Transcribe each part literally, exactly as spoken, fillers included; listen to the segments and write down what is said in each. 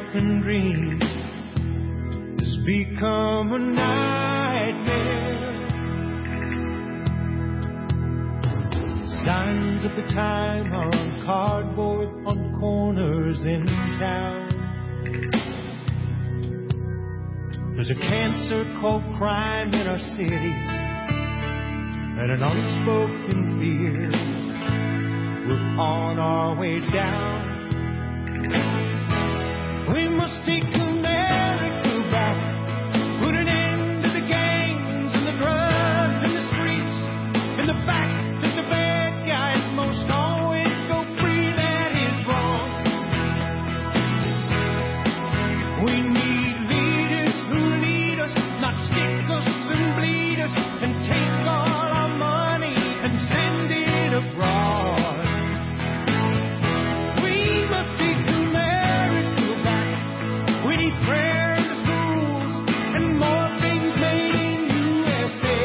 unspoken dream has become a nightmare. Signs of the time are on cardboard on corners in town. There's a cancer called crime in our cities, and an unspoken fear. We're on our way down. We must take America back. Put an end to the gangs and the drugs and the streets and the fact that the bad guys most always go free. That is wrong. We need leaders who lead us, not stick us and bleed us and take all our money and send it abroad. We must take America back. We need prayer in the schools and more things made in U S A.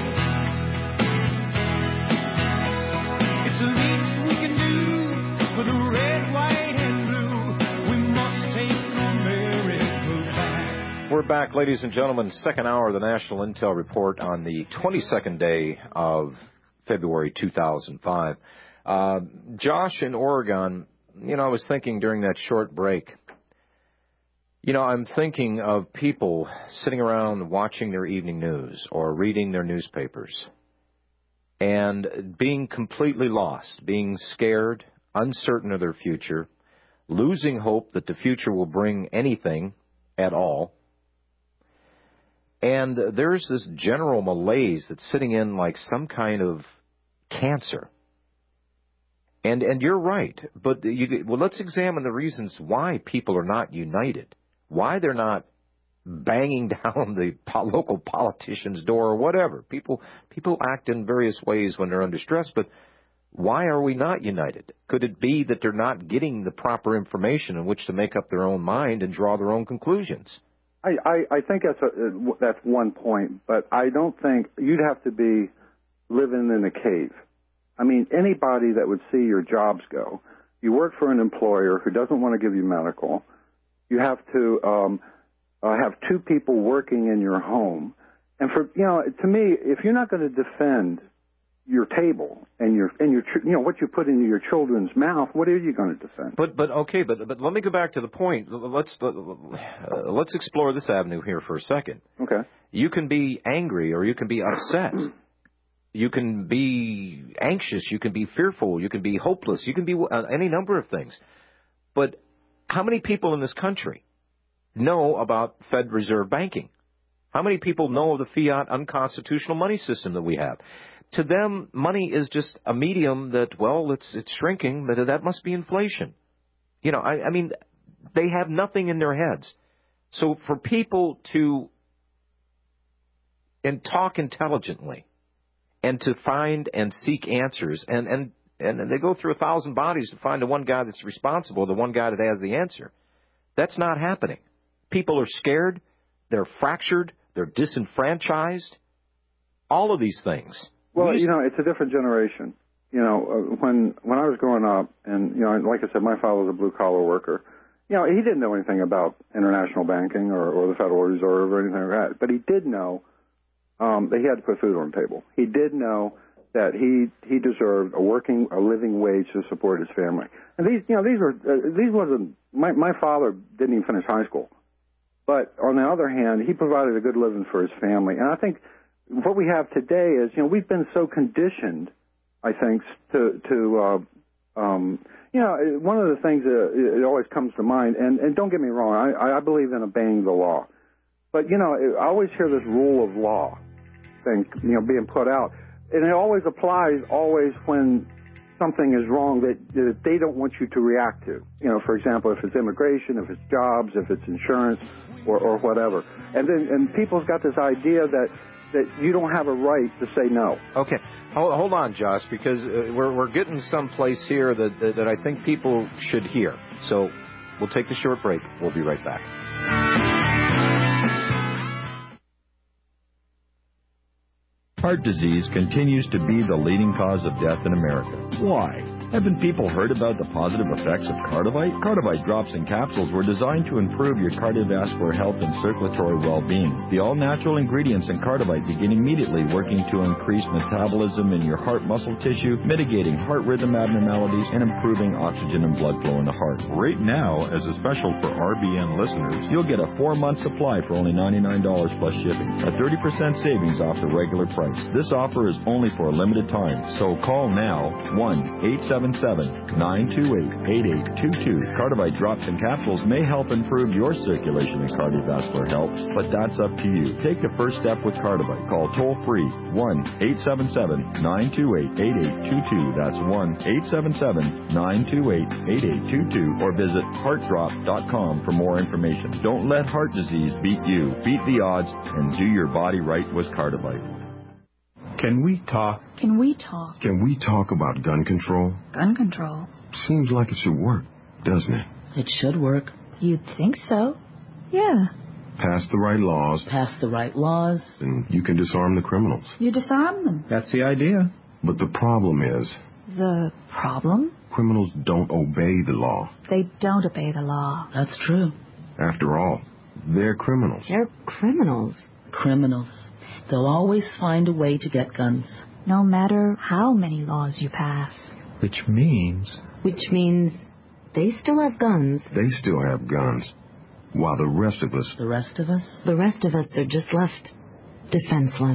It's the least we can do for the red, white, and blue. We must take America back. We're back, ladies and gentlemen. Second hour of the National Intel Report on the twenty-second day of February two thousand five. Uh, Josh in Oregon, you know, I was thinking during that short break, you know, I'm thinking of people sitting around watching their evening news or reading their newspapers and being completely lost, being scared, uncertain of their future, losing hope that the future will bring anything at all. And there's this general malaise that's sitting in like some kind of cancer. And and you're right, but you, well, let's examine the reasons why people are not united, why they're not banging down the po- local politician's door or whatever. People people act in various ways when they're under stress, but why are we not united? Could it be that they're not getting the proper information in which to make up their own mind and draw their own conclusions? I, I, I think that's a, that's one point, but I don't think you'd have to be living in a cave. I mean, anybody that would see your jobs go. You work for an employer who doesn't want to give you medical. You have to um, uh, have two people working in your home. And for, you know, to me, if you're not going to defend your table and your and your you know what you put into your children's mouth, what are you going to defend? But but okay, but but let me go back to the point. Let's uh, let's explore this avenue here for a second. Okay. You can be angry or you can be upset. You can be anxious. You can be fearful. You can be hopeless. You can be uh, any number of things. But how many people in this country know about Fed Reserve banking? How many people know of the fiat unconstitutional money system that we have? To them, money is just a medium that, well, it's it's shrinking, but that must be inflation. You know, I, I mean, they have nothing in their heads. So for people to and talk intelligently and to find and seek answers, and, and, and they go through a thousand bodies to find the one guy that's responsible, the one guy that has the answer, that's not happening. People are scared. They're fractured. They're disenfranchised. All of these things. Well, you know, it's a different generation. You know, uh, when when I was growing up, and, you know, like I said, my father was a blue-collar worker. You know, he didn't know anything about international banking or, or the Federal Reserve or anything like that. But he did know um, that he had to put food on the table. He did know that he he deserved a working, a living wage to support his family. And these, you know, these were uh, these wasn't my my father didn't even finish high school, but on the other hand, he provided a good living for his family. And I think what we have today is, you know, we've been so conditioned, I think, to to uh, um, you know, one of the things that it always comes to mind, and, and don't get me wrong, I, I believe in obeying the law, but, you know, I always hear this rule of law thing, you know, being put out. And it always applies always when something is wrong that, that they don't want you to react to. You know, for example, if it's immigration, if it's jobs, if it's insurance, or, or whatever. And then and people's got this idea that, that you don't have a right to say no. Okay. Hold, hold on, Josh, because uh, we're, we're getting someplace here that, that, that I think people should hear. So we'll take a short break. We'll be right back. Heart disease continues to be the leading cause of death in America. Why? Haven't people heard about the positive effects of Cardivite? Cardivite drops and capsules were designed to improve your cardiovascular health and circulatory well-being. The all-natural ingredients in Cardivite begin immediately working to increase metabolism in your heart muscle tissue, mitigating heart rhythm abnormalities, and improving oxygen and blood flow in the heart. Right now, as a special for R B N listeners, you'll get a four-month supply for only ninety-nine dollars plus shipping, a thirty percent savings off the regular price. This offer is only for a limited time, so call now, one eight seven seven, nine two eight, eight eight two two. Cardivite drops and capsules may help improve your circulation and cardiovascular health, but that's up to you. Take the first step with Cardivite. Call toll-free one eight seven seven, nine two eight, eight eight two two. That's one eight seven seven, nine two eight, eight eight two two, or visit heart drop dot com for more information. Don't let heart disease beat you. Beat the odds and do your body right with Cardivite. Can we talk? Can we talk? Can we talk about gun control? Gun control? Seems like it should work, doesn't it? It should work. You'd think so. Yeah. Pass the right laws. Pass the right laws. And you can disarm the criminals. You disarm them. That's the idea. But the problem is... The problem? Criminals don't obey the law. They don't obey the law. That's true. After all, they're criminals. They're criminals. Criminals. They'll always find a way to get guns. No matter how many laws you pass. Which means... Which means they still have guns. They still have guns. While the rest of us... The rest of us? The rest of us are just left defenseless.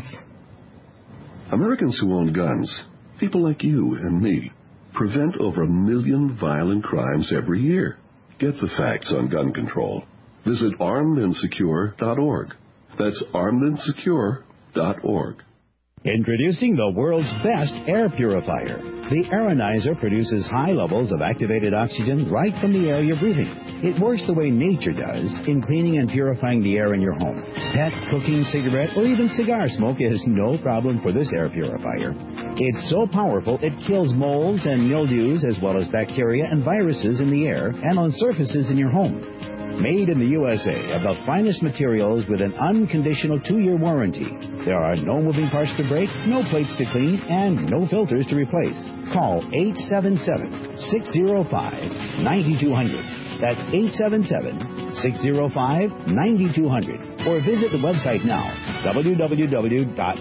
Americans who own guns, people like you and me, prevent over a million violent crimes every year. Get the facts on gun control. Visit armed and secure dot org. That's armed and secure dot org. Introducing the world's best air purifier. The Aeronizer produces high levels of activated oxygen right from the air you're breathing. It works the way nature does in cleaning and purifying the air in your home. Pet, cooking, cigarette, or even cigar smoke is no problem for this air purifier. It's so powerful it kills molds and mildews as well as bacteria and viruses in the air and on surfaces in your home. Made in the U S A of the finest materials with an unconditional two-year warranty. There are no moving parts to break, no plates to clean, and no filters to replace. Call eight seven seven, six zero five, nine two zero zero. That's eight seven seven, six zero five, nine two zero zero. Or visit the website now, w w w dot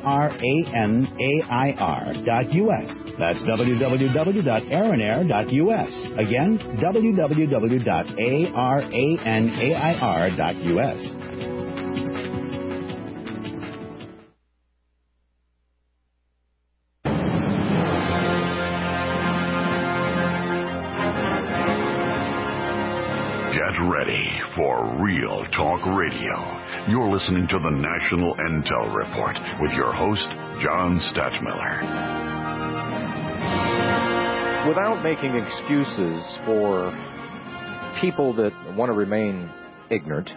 aranair dot u s. That's w w w dot aranair dot u s. Again, w w w dot aranair dot u s. Ready for Real Talk Radio. You're listening to the National Intel Report with your host, John Stachmiller. Without making excuses for people that want to remain ignorant,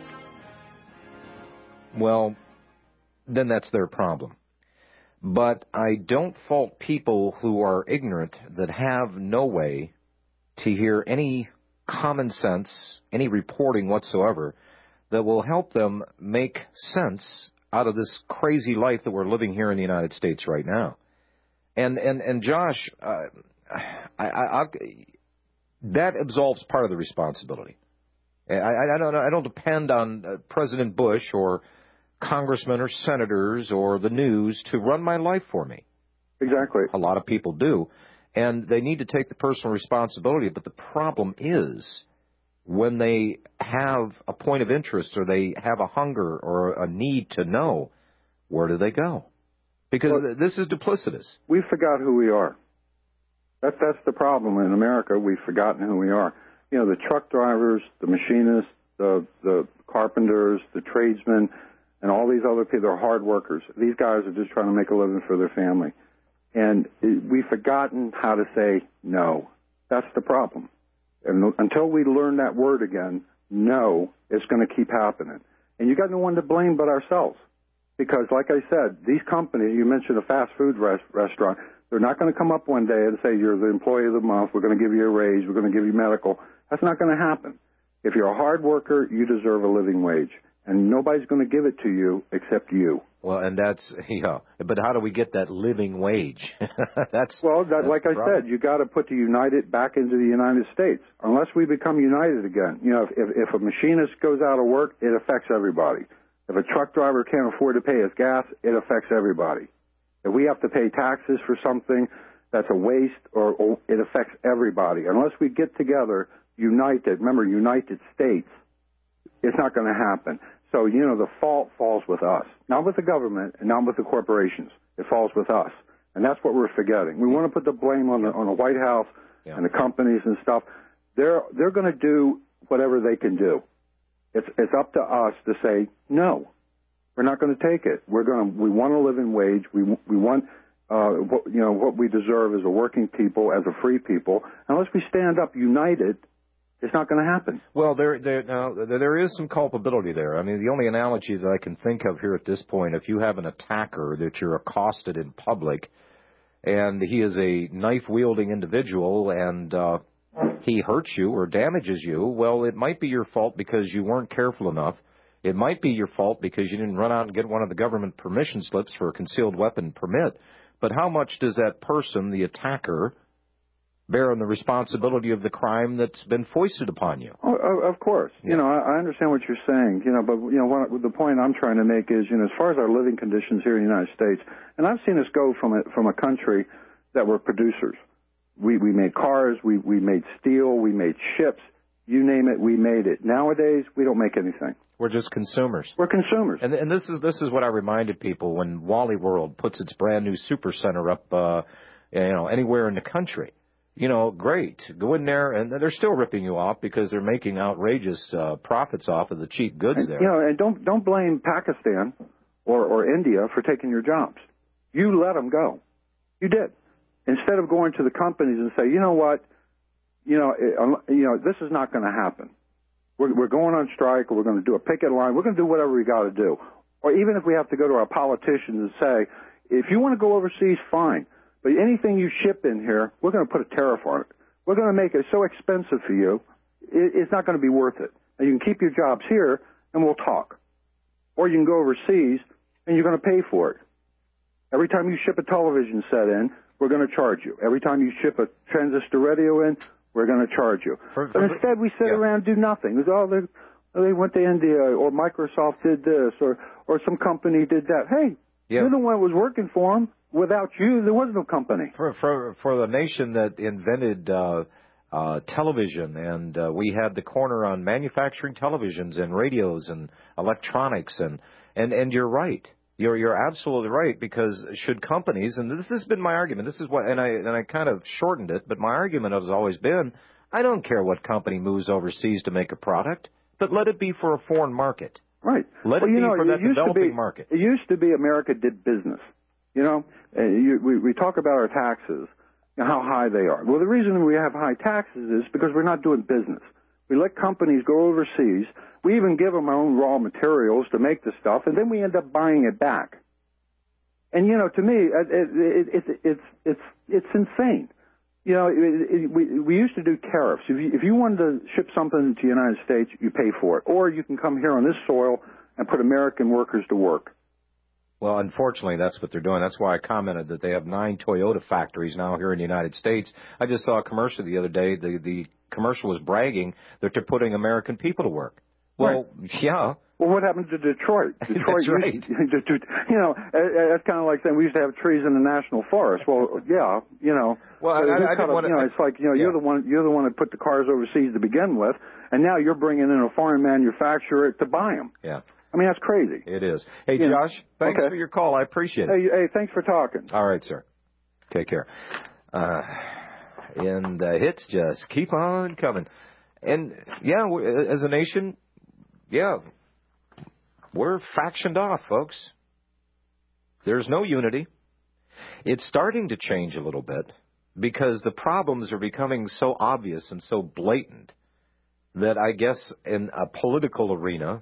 well, then that's their problem. But I don't fault people who are ignorant that have no way to hear any common sense, any reporting whatsoever that will help them make sense out of this crazy life that we're living here in the United States right now. And and and Josh, uh, I, I, I, that absolves part of the responsibility. I, I, I don't I don't depend on uh, President Bush or congressmen or senators or the news to run my life for me. Exactly. A lot of people do. And they need to take the personal responsibility. But the problem is when they have a point of interest or they have a hunger or a need to know, where do they go? Because well, this is duplicitous. We forgot who we are. That, that's the problem in America. We've forgotten who we are. You know, the truck drivers, the machinists, the, the carpenters, the tradesmen, and all these other people are hard workers. These guys are just trying to make a living for their family. And we've forgotten how to say no. That's the problem. And until we learn that word again, no, it's going to keep happening. And you got no one to blame but ourselves. Because, like I said, these companies, you mentioned a fast food res- restaurant, they're not going to come up one day and say, you're the employee of the month, we're going to give you a raise, we're going to give you medical. That's not going to happen. If you're a hard worker, you deserve a living wage. And nobody's going to give it to you except you. Well, and that's, yeah, but how do we get that living wage? that's Well, that, that's like I problem. said, you got to put the United back into the United States. Unless we become united again. You know, if, if, if a machinist goes out of work, it affects everybody. If a truck driver can't afford to pay his gas, it affects everybody. If we have to pay taxes for something that's a waste, or, or it affects everybody. Unless we get together, united, remember, United States, it's not going to happen. So, you know, the fault falls with us, not with the government and not with the corporations. It falls with us. And that's what we're forgetting. We want to put the blame on the, on the White House yeah. and the companies and stuff. They're, they're going to do whatever they can do. It's, it's up to us to say, no, we're not going to take it. We're going to, we want a living wage. We, we want, uh, what, you know, what we deserve as a working people, as a free people. Unless we stand up united, it's not going to happen. Well, there, there, now, there is some culpability there. I mean, the only analogy that I can think of here at this point, if you have an attacker that you're accosted in public, and he is a knife-wielding individual, and uh, he hurts you or damages you, well, it might be your fault because you weren't careful enough. It might be your fault because you didn't run out and get one of the government permission slips for a concealed weapon permit. But how much does that person, the attacker, bear on the responsibility of the crime that's been foisted upon you? Oh, of course. Yeah. You know, I understand what you're saying, you know, but, you know, what, the point I'm trying to make is, you know, as far as our living conditions here in the United States, and I've seen us go from a, from a country that were producers. We, we made cars, we, we made steel, we made ships, you name it, we made it. Nowadays, we don't make anything. We're just consumers. We're consumers. And, and this is this is what I reminded people when Wally World puts its brand new super center up, uh, you know, anywhere in the country. You know, great. Go in there, and they're still ripping you off because they're making outrageous uh, profits off of the cheap goods and, there. You know, and don't don't blame Pakistan or, or India for taking your jobs. You let them go. You did. Instead of going to the companies and say, you know what, you know, it, you know, this is not going to happen. We're, we're going on strike, or we're going to do a picket line. We're going to do whatever we got to do. Or even if we have to go to our politicians and say, if you want to go overseas, fine. But anything you ship in here, we're going to put a tariff on it. We're going to make it so expensive for you, it, it's not going to be worth it. Now, you can keep your jobs here, and we'll talk. Or you can go overseas, and you're going to pay for it. Every time you ship a television set in, we're going to charge you. Every time you ship a transistor radio in, we're going to charge you. For, for, but instead, we sit yeah. around and do nothing. It's, oh, they, they went to India, or Microsoft did this, or, or some company did that. Hey, yeah. you're the one that was working for them. Without you, there was no company. For for for the nation that invented uh, uh, television, and uh, we had the corner on manufacturing televisions and radios and electronics, and and and you're right. You're you're absolutely right, because should companies, and this has been my argument. This is what, and I and I kind of shortened it, but my argument has always been, I don't care what company moves overseas to make a product, but let it be for a foreign market. Right. Let well, it you be know, for that developing be, market. It used to be America did business. You know, uh, you, we, we talk about our taxes and how high they are. Well, the reason we have high taxes is because we're not doing business. We let companies go overseas. We even give them our own raw materials to make the stuff, and then we end up buying it back. And, you know, to me, it, it, it, it, it's it's it's insane. You know, it, it, we, we used to do tariffs. If you, if you wanted to ship something to the United States, you pay for it. Or you can come here on this soil and put American workers to work. Well, unfortunately, that's what they're doing. That's why I commented that they have nine Toyota factories now here in the United States. I just saw a commercial the other day. The the commercial was bragging that they're putting American people to work. Well, right. yeah. Well, what happened to Detroit? Detroit, that's right. You know, that's kind of like saying we used to have trees in the national forest. Well, yeah, you know. Well, I, I, I didn't want to. You know, it's like you know, yeah. you're the one. You're the one that put the cars overseas to begin with, and now you're bringing in a foreign manufacturer to buy them. Yeah. I mean, that's crazy. It is. Hey, yeah. Josh, thanks okay. for your call. I appreciate it. Hey, hey, thanks for talking. All right, sir. Take care. Uh, and the hits just keep on coming. And, yeah, as a nation, yeah, we're factioned off, folks. There's no unity. It's starting to change a little bit because the problems are becoming so obvious and so blatant that I guess in a political arena,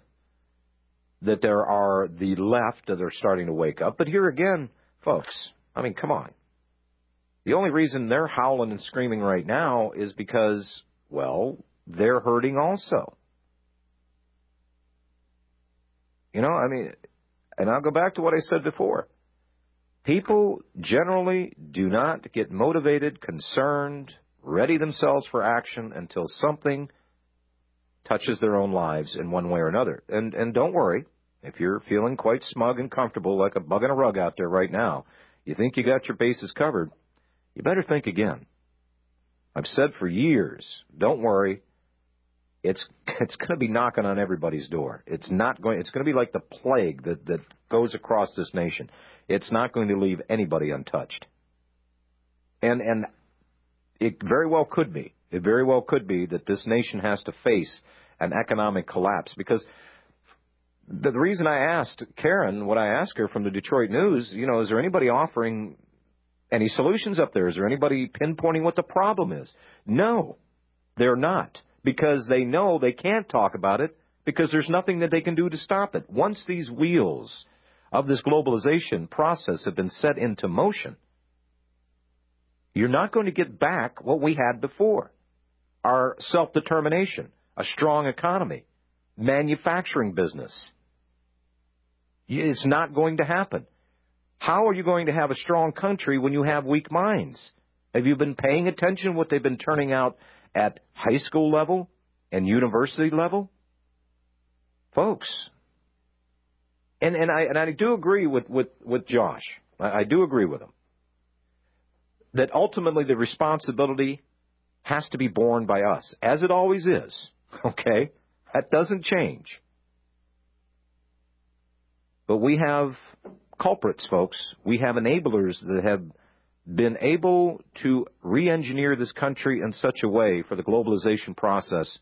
that there are the left that are starting to wake up. But here again, folks, I mean, come on. The only reason they're howling and screaming right now is because, well, they're hurting also. You know, I mean, And I'll go back to what I said before. People generally do not get motivated, concerned, ready themselves for action until something touches their own lives in one way or another. And and don't worry, if you're feeling quite smug and comfortable like a bug in a rug out there right now, you think you got your bases covered, you better think again. I've said for years, don't worry, it's it's going to be knocking on everybody's door. It's not going. It's going to be like the plague that, that goes across this nation. It's not going to leave anybody untouched. And and it very well could be. It very well could be that this nation has to face an economic collapse. Because the reason I asked Karen what I asked her from the Detroit News, you know, is there anybody offering any solutions up there? Is there anybody pinpointing what the problem is? No, they're not. Because they know they can't talk about it because there's nothing that they can do to stop it. Once these wheels of this globalization process have been set into motion, you're not going to get back what we had before. Our self-determination, a strong economy, manufacturing business. It's not going to happen. How are you going to have a strong country when you have weak minds? Have you been paying attention to what they've been turning out at high school level and university level? Folks, and, and, I, and I do agree with, with, with Josh. I, I do agree with him that ultimately the responsibility has to be borne by us, as it always is, okay? That doesn't change. But we have culprits, folks. We have enablers that have been able to re-engineer this country in such a way for the globalization process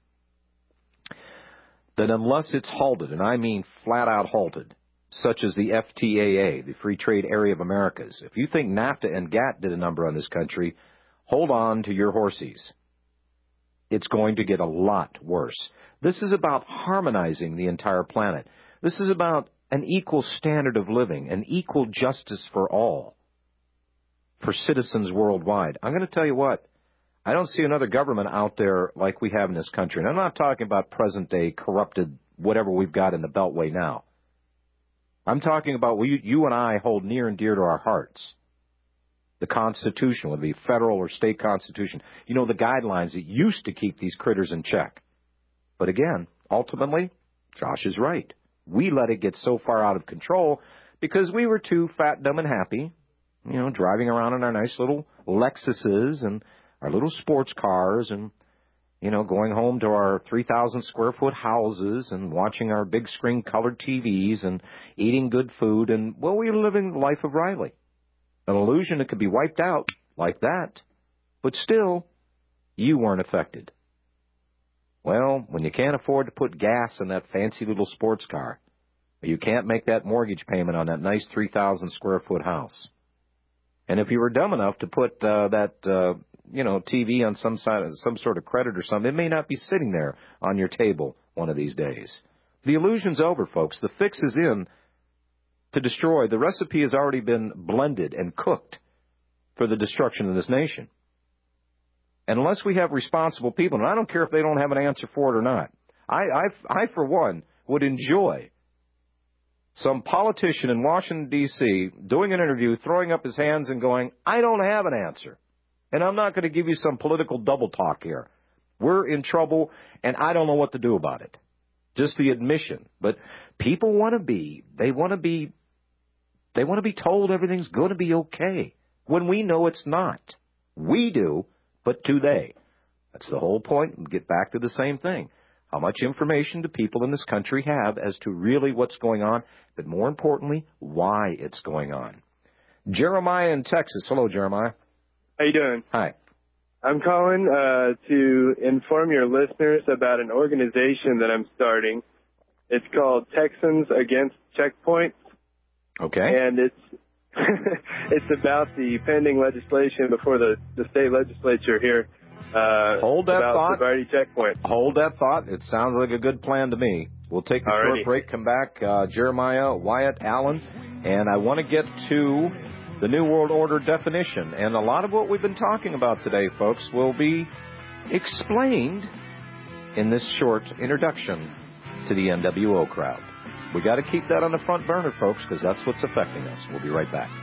that unless it's halted, and I mean flat-out halted, such as the F T A A, the Free Trade Area of Americas, if you think NAFTA and GATT did a number on this country, hold on to your horsies. It's going to get a lot worse. This is about harmonizing the entire planet. This is about an equal standard of living, an equal justice for all, for citizens worldwide. I'm going to tell you what, I don't see another government out there like we have in this country. And I'm not talking about present-day corrupted whatever we've got in the Beltway now. I'm talking about what you, you and I hold near and dear to our hearts. The Constitution, whether it be federal or state constitution. You know, the guidelines that used to keep these critters in check. But again, ultimately, Josh is right. We let it get so far out of control because we were too fat, dumb, and happy, you know, driving around in our nice little Lexuses and our little sports cars and, you know, going home to our three thousand square foot houses and watching our big screen colored T Vs and eating good food. And, well, we were living the life of Riley. An illusion that could be wiped out like that. But still, you weren't affected. Well, when you can't afford to put gas in that fancy little sports car, or you can't make that mortgage payment on that nice three thousand square foot house, and if you were dumb enough to put uh, that, uh, you know, T V on some side, some sort of credit or something, it may not be sitting there on your table one of these days. The illusion's over, folks. The fix is in to destroy. The recipe has already been blended and cooked for the destruction of this nation. And unless we have responsible people, and I don't care if they don't have an answer for it or not, I, I, I for one, would enjoy some politician in Washington, D C, doing an interview, throwing up his hands and going, I don't have an answer. And I'm not going to give you some political double talk here. We're in trouble, and I don't know what to do about it. Just the admission. But people want to be, they want to be, they want to be told everything's going to be okay when we know it's not. We do, but do they? That's the whole point. We get back to the same thing. How much information do people in this country have as to really what's going on, but more importantly, why it's going on? Jeremiah in Texas. Hello, Jeremiah. How you doing? Hi. I'm calling uh, to inform your listeners about an organization that I'm starting. It's called Texans Against Checkpoints. Okay. And it's it's about the pending legislation before the, the state legislature here. Uh, Hold that about thought. sobriety checkpoints. Hold that thought. It sounds like a good plan to me. We'll take a Alrighty. short break, come back. Uh, Jeremiah, Wyatt, Allen, and I want to get to the New World Order definition. And a lot of what we've been talking about today, folks, will be explained in this short introduction to the N W O crowd. We got to keep that on the front burner, folks, because that's what's affecting us. We'll be right back.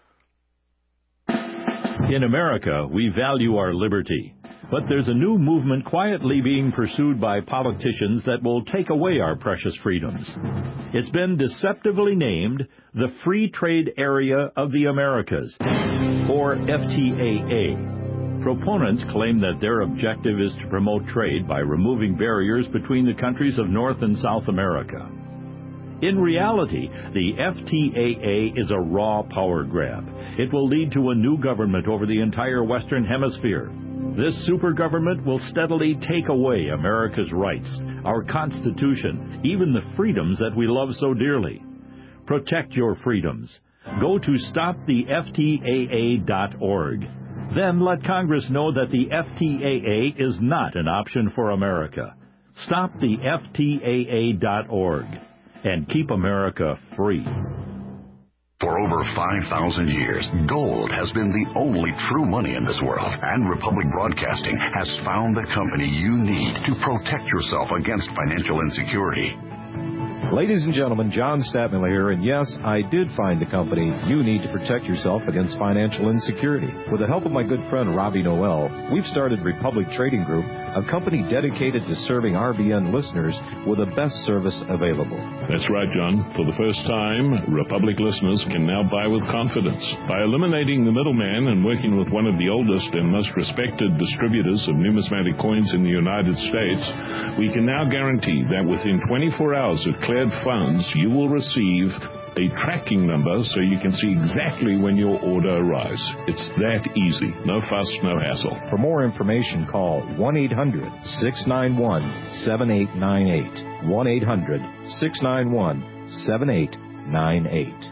In America, we value our liberty. But there's a new movement quietly being pursued by politicians that will take away our precious freedoms. It's been deceptively named the Free Trade Area of the Americas, or F T A A. Proponents claim that their objective is to promote trade by removing barriers between the countries of North and South America. In reality, the F T A A is a raw power grab. It will lead to a new government over the entire Western Hemisphere. This super government will steadily take away America's rights, our Constitution, even the freedoms that we love so dearly. Protect your freedoms. Go to stop the F T A A dot org. Then let Congress know that the F T A A is not an option for America. Stop the F T A A dot org and keep America free. For over five thousand years, gold has been the only true money in this world, and Republic Broadcasting has found the company you need to protect yourself against financial insecurity. Ladies and gentlemen, John Stadtmiller here, and yes, I did find the company you need to protect yourself against financial insecurity. With the help of my good friend Robbie Noel, we've started Republic Trading Group, a company dedicated to serving R B N listeners with the best service available. That's right, John. For the first time, Republic listeners can now buy with confidence. By eliminating the middleman and working with one of the oldest and most respected distributors of numismatic coins in the United States, we can now guarantee that within twenty-four hours of cleared funds, you will receive a tracking number so you can see exactly when your order arrives. It's that easy. No fuss, no hassle. For more information, call one eight hundred, six nine one, seven eight nine eight. one eight hundred, six nine one, seven eight nine eight.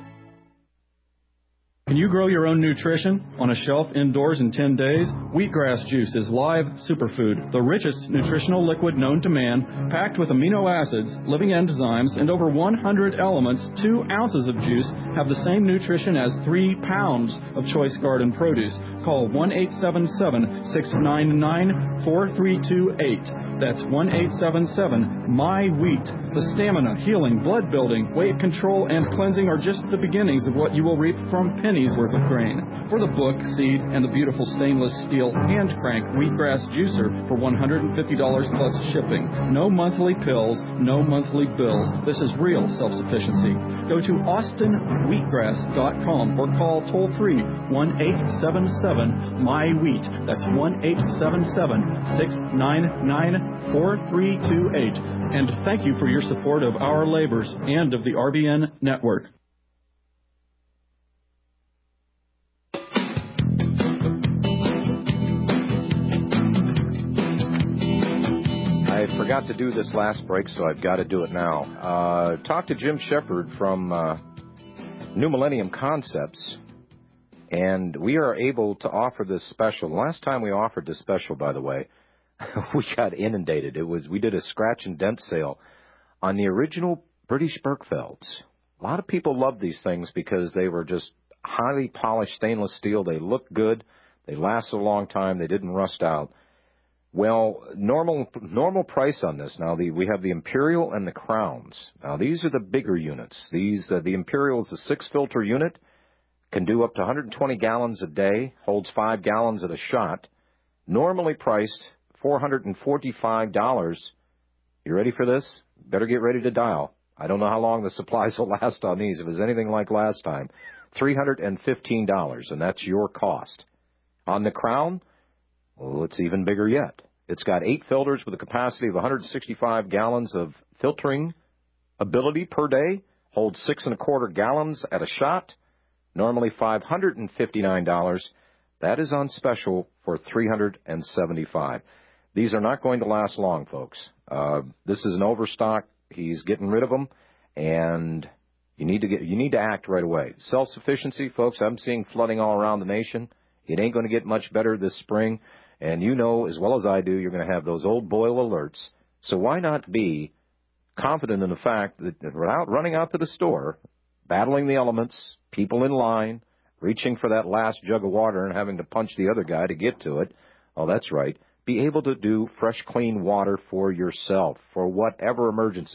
Can you grow your own nutrition on a shelf indoors in ten days? Wheatgrass juice is live superfood, the richest nutritional liquid known to man, packed with amino acids, living enzymes, and over one hundred elements. Two ounces of juice have the same nutrition as three pounds of choice garden produce. Call one eight seven seven, six nine nine, four three two eight. That's one eight seven seven, M Y wheat. The stamina, healing, blood building, weight control, and cleansing are just the beginnings of what you will reap from pennies worth of grain. For the book, seed, and the beautiful stainless steel hand crank wheatgrass juicer for one hundred fifty dollars plus shipping. No monthly pills, no monthly bills. This is real self-sufficiency. Go to austin wheatgrass dot com or call toll free one eight seven seven, M Y wheat. That's one eight seven seven, six nine nine, four three two eight. And thank you for your support of our labors and of the R B N network. I forgot to do this last break, so I've got to do it now. Uh, talk to Jim Shepard from uh, New Millennium Concepts, and we are able to offer this special. Last time we offered this special, by the way, we got inundated. It was we did a scratch and dent sale on the original British Berkfelds. A lot of people loved these things because they were just highly polished stainless steel. They looked good. They lasted a long time. They didn't rust out. Well, normal normal price on this. Now, the, we have the Imperial and the Crowns. Now, these are the bigger units. These uh, the Imperial is the six-filter unit, can do up to one hundred twenty gallons a day, holds five gallons at a shot, normally priced four hundred forty-five dollars. You ready for this? Better get ready to dial. I don't know how long the supplies will last on these. If it's anything like last time, three hundred fifteen dollars, and that's your cost. On the Crown, well, it's even bigger yet. It's got eight filters with a capacity of one hundred sixty-five gallons of filtering ability per day, holds six and a quarter gallons at a shot, normally five hundred fifty-nine dollars. That is on special for three hundred seventy-five dollars. These are not going to last long, folks. Uh, this is an overstock. He's getting rid of them, and you need to get you need to act right away. Self-sufficiency, folks, I'm seeing flooding all around the nation. It ain't going to get much better this spring, and you know as well as I do you're going to have those old boil alerts. So why not be confident in the fact that without running out to the store, battling the elements, people in line, reaching for that last jug of water and having to punch the other guy to get to it, oh, that's right, be able to do fresh, clean water for yourself for whatever emergency.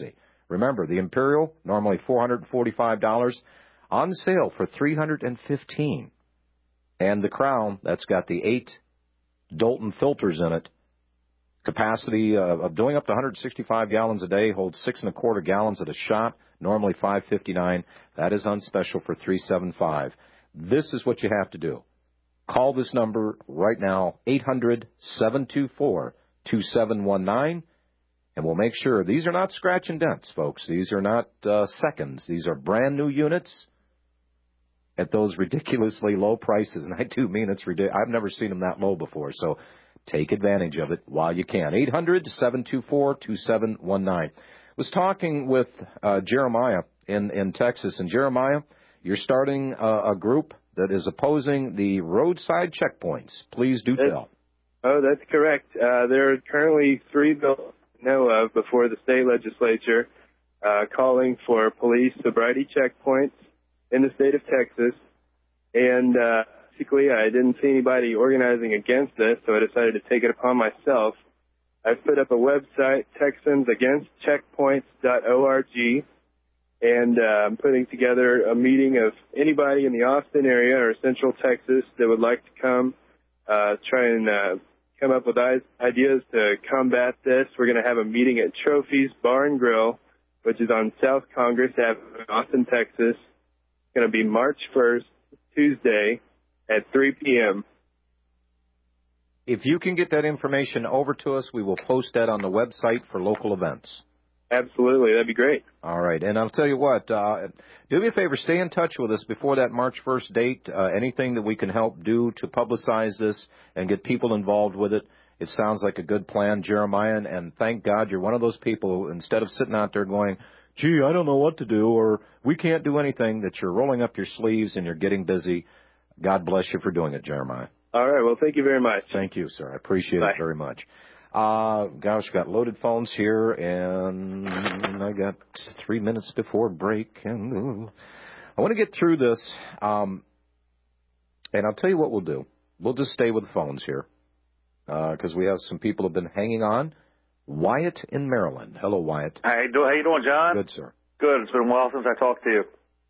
Remember, the Imperial, normally four hundred forty-five dollars, on sale for three hundred fifteen dollars. And the Crown, that's got the eight Dolton filters in it. Capacity uh, of doing up to one hundred sixty-five gallons a day, holds six and a quarter gallons at a shot, normally five fifty-nine. That is on special for three seventy-five. This is what you have to do. Call this number right now, eight hundred, seven two four, two seven one nine, and we'll make sure. These are not scratch and dents, folks. These are not uh, seconds. These are brand new units at those ridiculously low prices. And I do mean it's ridiculous. I've never seen them that low before, so take advantage of it while you can. eight hundred, seven two four, two seven one nine. Was talking with uh, Jeremiah in, in Texas. And Jeremiah, you're starting a, a group that is opposing the roadside checkpoints. Please do tell. Oh, that's correct. Uh, there are currently three bills I know of before the state legislature uh, calling for police sobriety checkpoints in the state of Texas. And uh, basically, I didn't see anybody organizing against this, so I decided to take it upon myself. I've put up a website, Texans Against Checkpoints dot org, and uh, I'm putting together a meeting of anybody in the Austin area or Central Texas that would like to come, uh, try and uh, come up with ideas to combat this. We're going to have a meeting at Trophies Bar and Grill, which is on South Congress Avenue, Austin, Texas. It's going to be March first, Tuesday, at three p.m. If you can get that information over to us, we will post that on the website for local events. Absolutely. That'd be great. All right. And I'll tell you what, uh, do me a favor, stay in touch with us before that March first date. Uh, anything that we can help do to publicize this and get people involved with it, it sounds like a good plan, Jeremiah. And, and thank God you're one of those people who, instead of sitting out there going, gee, I don't know what to do, or we can't do anything, that you're rolling up your sleeves and you're getting busy. God bless you for doing it, Jeremiah. All right. Well, thank you very much. Thank you, sir. I appreciate Bye. it very much. Uh, gosh, got loaded phones here, and I got three minutes before break, and ooh, I want to get through this, um, and I'll tell you what we'll do. We'll just stay with the phones here, because uh, we have some people who have been hanging on. Wyatt in Maryland. Hello, Wyatt. How you doing, how you doing, John? Good, sir. Good. It's been a while since I talked to you.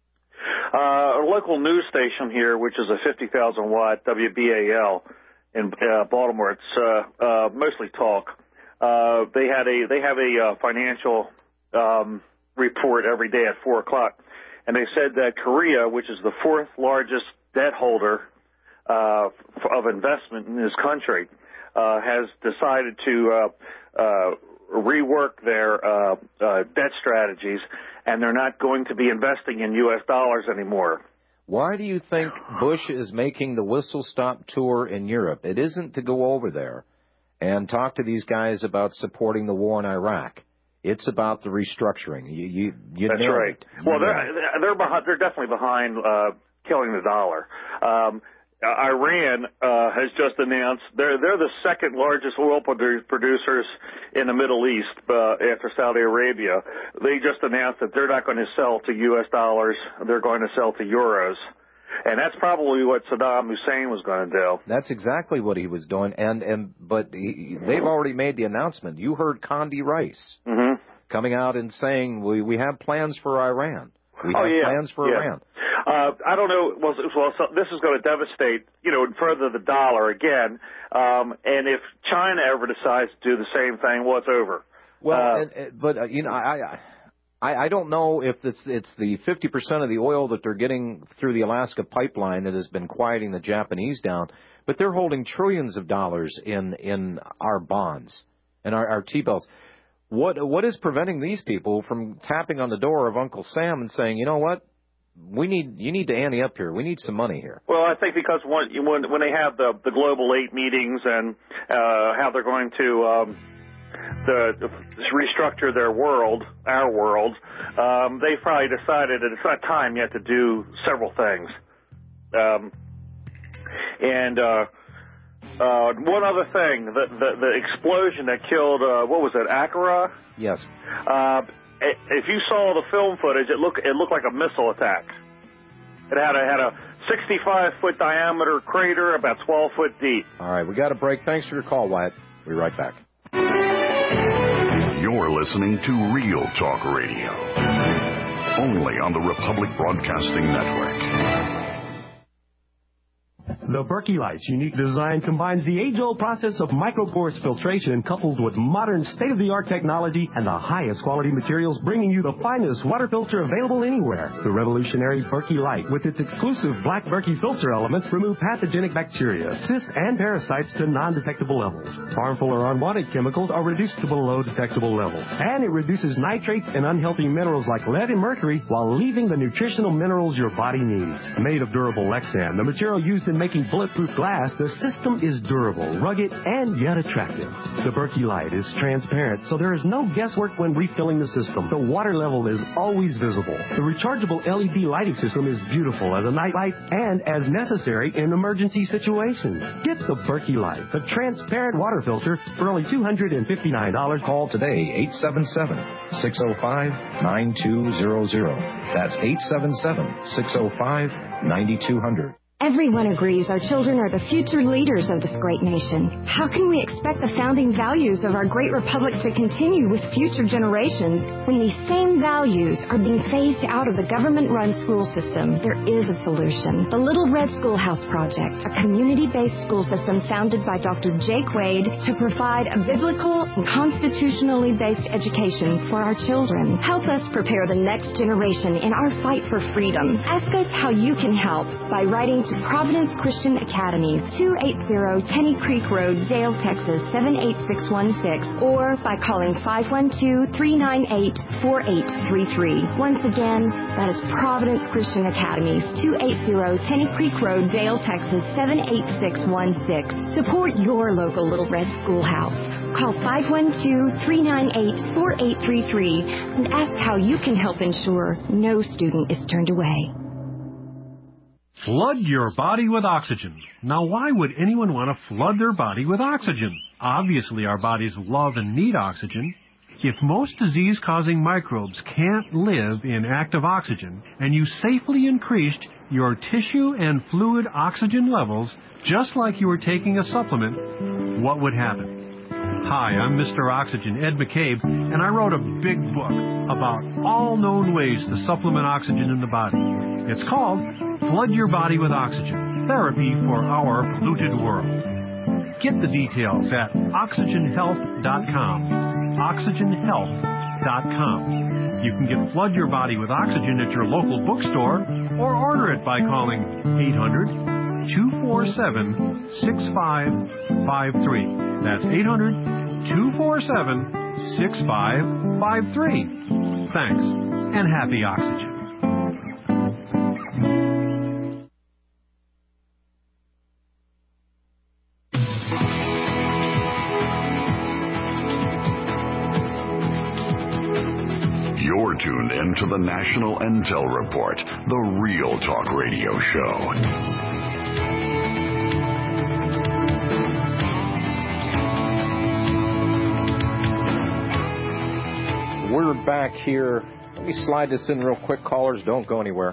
Uh, a local news station here, which is a fifty thousand watt W B A L in uh, Baltimore. It's uh, uh, mostly talk. Uh, they had a they have a uh, financial um, report every day at four o'clock, and they said that Korea, which is the fourth largest debt holder uh, of investment in this country, uh, has decided to uh, uh, rework their uh, uh, debt strategies, and they're not going to be investing in U S dollars anymore. Why do you think Bush is making the whistle-stop tour in Europe? It isn't to go over there and talk to these guys about supporting the war in Iraq. It's about the restructuring. You, you, you That's know right. It. Well, they're they're behind, they're definitely behind uh, killing the dollar. Um, Iran uh, has just announced they're they're the second largest oil produ- producers in the Middle East uh, after Saudi Arabia. They just announced that they're not going to sell to U S dollars; they're going to sell to euros, and that's probably what Saddam Hussein was going to do. That's exactly what he was doing, and and but he, they've already made the announcement. You heard Condi Rice mm-hmm. coming out and saying we we have plans for Iran. We have oh, yeah. plans for yeah. Iran. Uh, I don't know. Well, well so this is going to devastate, you know, further the dollar again. Um, and if China ever decides to do the same thing, well, it's over. Well, uh, and, and, but uh, you know, I, I I don't know if it's it's the fifty percent of the oil that they're getting through the Alaska pipeline that has been quieting the Japanese down, but they're holding trillions of dollars in in our bonds and our, our T-bills. What what is preventing these people from tapping on the door of Uncle Sam and saying, you know what, we need you need to ante up here. We need some money here. Well, I think because when when, when they have the the Global Eight meetings and uh, how they're going to um, the, the restructure their world, our world, um, they probably decided that it's not time yet to do several things. Um, and uh, Uh, one other thing, the, the, the explosion that killed, uh, what was it, Ankara? Yes. Uh, if you saw the film footage, it looked it looked like a missile attack. It had a had a sixty-five foot diameter crater, about twelve foot deep. All right, we got a break. Thanks for your call, Wyatt. We'll be right back. You're listening to Real Talk Radio, only on the Republic Broadcasting Network. The Berkey Light's unique design combines the age-old process of microporous filtration coupled with modern state-of-the-art technology and the highest quality materials, bringing you the finest water filter available anywhere. The revolutionary Berkey Light, with its exclusive black Berkey filter elements, remove pathogenic bacteria, cysts, and parasites to non-detectable levels. Harmful or unwanted chemicals are reduced to below detectable levels. And it reduces nitrates and unhealthy minerals like lead and mercury while leaving the nutritional minerals your body needs. Made of durable Lexan, the material used in making bulletproof glass, the system is durable, rugged, and yet attractive. The Berkey Light is transparent, so there is no guesswork when refilling the system. The water level is always visible. The rechargeable L E D lighting system is beautiful as a night light and as necessary in emergency situations. Get the Berkey Light, the transparent water filter, for only two hundred fifty-nine dollars. Call today, eight seven seven, six oh five, nine two zero zero. That's eight seven seven, six oh five, nine two zero zero. Everyone agrees our children are the future leaders of this great nation. How can we expect the founding values of our great republic to continue with future generations when these same values are being phased out of the government-run school system? There is a solution. The Little Red Schoolhouse Project, a community-based school system founded by Doctor Jake Wade to provide a biblical and constitutionally based education for our children. Help us prepare the next generation in our fight for freedom. Ask us how you can help by writing to Providence Christian Academy, two eighty Tenny Creek Road, Dale, Texas, seven eight six one six, or by calling five one two, three nine eight, four eight three three. Once again, that is Providence Christian Academy, two eighty Tenny Creek Road, Dale, Texas, seven eight six one six. Support your local Little Red Schoolhouse. Call five one two, three nine eight, four eight three three and ask how you can help ensure no student is turned away. Flood your body with oxygen. Now, why would anyone want to flood their body with oxygen? Obviously, our bodies love and need oxygen. If most disease-causing microbes can't live in active oxygen, and you safely increased your tissue and fluid oxygen levels just like you were taking a supplement, what would happen? Hi, I'm Mister Oxygen, Ed McCabe, and I wrote a big book about all known ways to supplement oxygen in the body. It's called Flood Your Body with Oxygen, Therapy for Our Polluted World. Get the details at oxygen health dot com. oxygen health dot com. You can get Flood Your Body with Oxygen at your local bookstore or order it by calling eight hundred, two four seven, six five five three. That's eight hundred, two four seven, six five five three. Thanks, and happy oxygen. You're tuned in to the National Intel Report, the Real Talk Radio Show. We're back here. Let me slide this in real quick. Callers, don't go anywhere.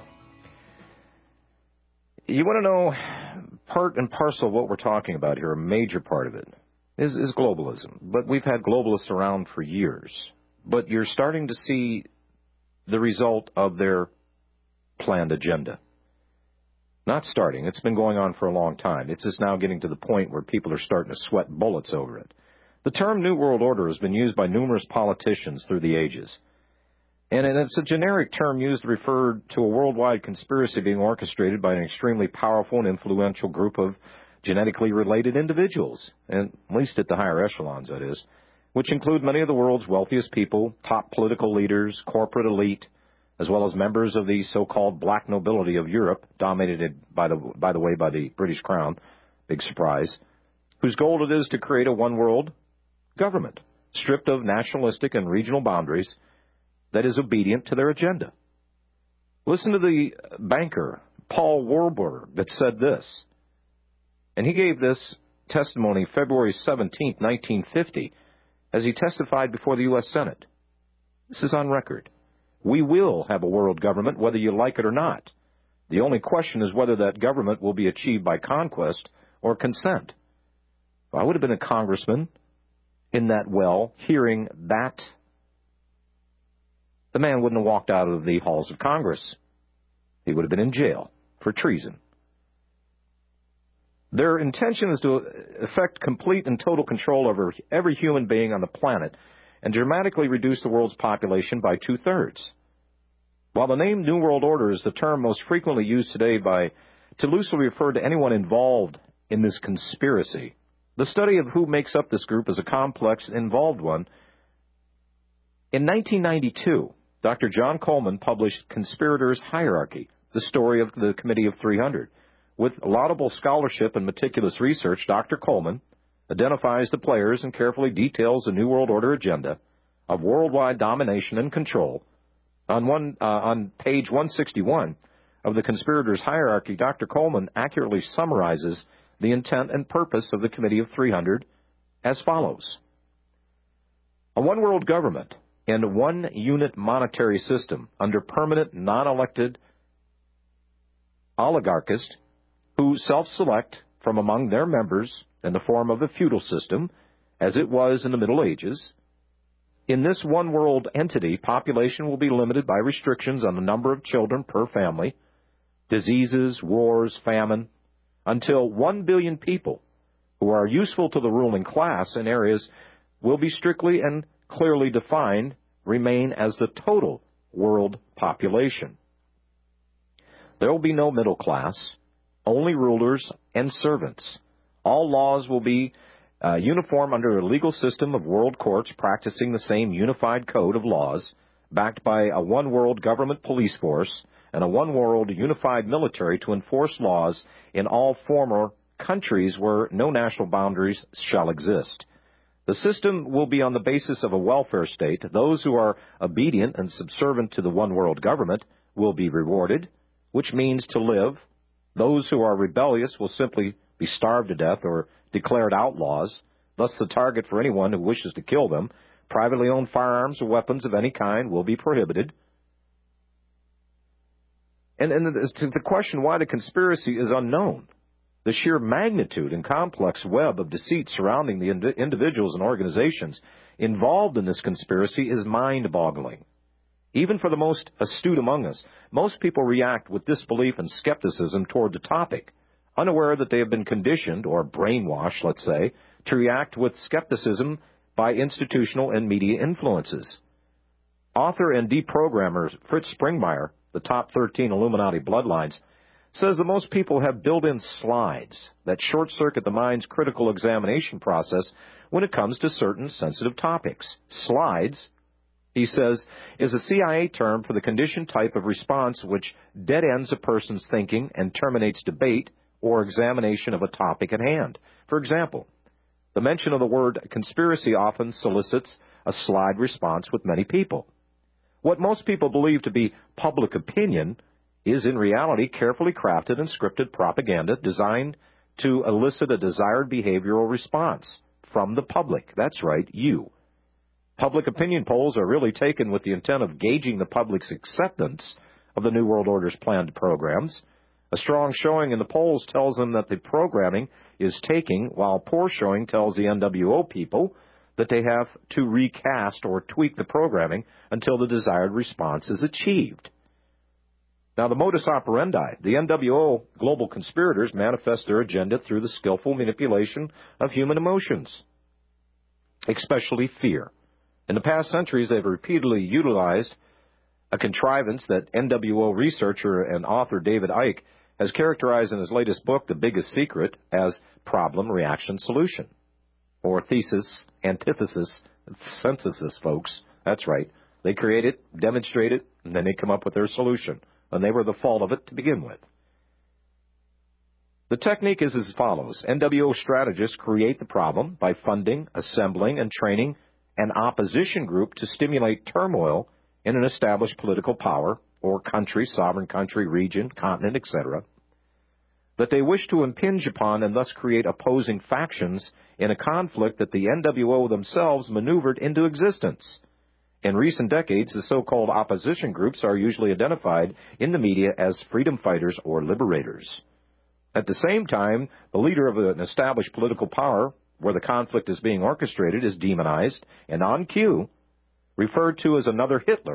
You want to know part and parcel of what we're talking about here, a major part of it, is, is globalism. But we've had globalists around for years. But you're starting to see the result of their planned agenda. Not starting. It's been going on for a long time. It's just now getting to the point where people are starting to sweat bullets over it. The term New World Order has been used by numerous politicians through the ages. And it's a generic term used to refer to a worldwide conspiracy being orchestrated by an extremely powerful and influential group of genetically related individuals, and at least at the higher echelons, that is, which include many of the world's wealthiest people, top political leaders, corporate elite, as well as members of the so-called black nobility of Europe, dominated, by the, by the way, by the British Crown, big surprise, whose goal it is to create a one-world government, stripped of nationalistic and regional boundaries, that is obedient to their agenda. Listen to the banker, Paul Warburg, that said this, and he gave this testimony February seventeenth, nineteen fifty, as he testified before the U S Senate. This is on record. We will have a world government, whether you like it or not. The only question is whether that government will be achieved by conquest or consent. I would have been a congressman in that well, hearing that the man wouldn't have walked out of the halls of Congress. He would have been in jail for treason. Their intention is to effect complete and total control over every human being on the planet and dramatically reduce the world's population by two-thirds. While the name New World Order is the term most frequently used today by to loosely refer to anyone involved in this conspiracy, the study of who makes up this group is a complex, involved one. In nineteen ninety-two, Doctor John Coleman published Conspirators' Hierarchy, the story of the Committee of three hundred. With laudable scholarship and meticulous research, Doctor Coleman identifies the players and carefully details the New World Order agenda of worldwide domination and control. On one uh, on page one sixty-one of the Conspirators' Hierarchy, Doctor Coleman accurately summarizes the intent and purpose of the Committee of three hundred as follows. A one-world government and one-unit monetary system under permanent, non-elected oligarchists who self-select from among their members in the form of a feudal system, as it was in the Middle Ages. In this one-world entity, population will be limited by restrictions on the number of children per family, diseases, wars, famine, until one billion people who are useful to the ruling class in areas will be strictly and clearly defined, remain as the total world population. There will be no middle class, only rulers and servants. All laws will be uh, uniform under a legal system of world courts practicing the same unified code of laws, backed by a one-world government police force and a one-world unified military to enforce laws in all former countries where no national boundaries shall exist. The system will be on the basis of a welfare state. Those who are obedient and subservient to the one-world government will be rewarded, which means to live. Those who are rebellious will simply be starved to death or declared outlaws, thus the target for anyone who wishes to kill them. Privately owned firearms or weapons of any kind will be prohibited. And, and the, the question why the conspiracy is unknown. The sheer magnitude and complex web of deceit surrounding the ind- individuals and organizations involved in this conspiracy is mind-boggling. Even for the most astute among us, most people react with disbelief and skepticism toward the topic, unaware that they have been conditioned, or brainwashed, let's say, to react with skepticism by institutional and media influences. Author and deprogrammer Fritz Springmeier, The Top thirteen Illuminati Bloodlines, says that most people have built-in slides that short-circuit the mind's critical examination process when it comes to certain sensitive topics. Slides, he says, is a C I A term for the conditioned type of response which dead-ends a person's thinking and terminates debate or examination of a topic at hand. For example, the mention of the word conspiracy often solicits a slide response with many people. What most people believe to be public opinion is in reality carefully crafted and scripted propaganda designed to elicit a desired behavioral response from the public. That's right, you. Public opinion polls are really taken with the intent of gauging the public's acceptance of the New World Order's planned programs. A strong showing in the polls tells them that the programming is taking, while poor showing tells the N W O people that they have to recast or tweak the programming until the desired response is achieved. Now, the modus operandi, the N W O global conspirators manifest their agenda through the skillful manipulation of human emotions, especially fear. In the past centuries, they've repeatedly utilized a contrivance that N W O researcher and author David Icke has characterized in his latest book, The Biggest Secret, as problem, reaction, solution, or thesis, antithesis, synthesis, folks. That's right. They create it, demonstrate it, and then they come up with their solution. And they were the fault of it to begin with. The technique is as follows. N W O strategists create the problem by funding, assembling, and training an opposition group to stimulate turmoil in an established political power or country, sovereign country, region, continent, et cetera, that they wish to impinge upon and thus create opposing factions in a conflict that the N W O themselves maneuvered into existence. In recent decades, the so-called opposition groups are usually identified in the media as freedom fighters or liberators. At the same time, the leader of an established political power where the conflict is being orchestrated is demonized and on cue referred to as another Hitler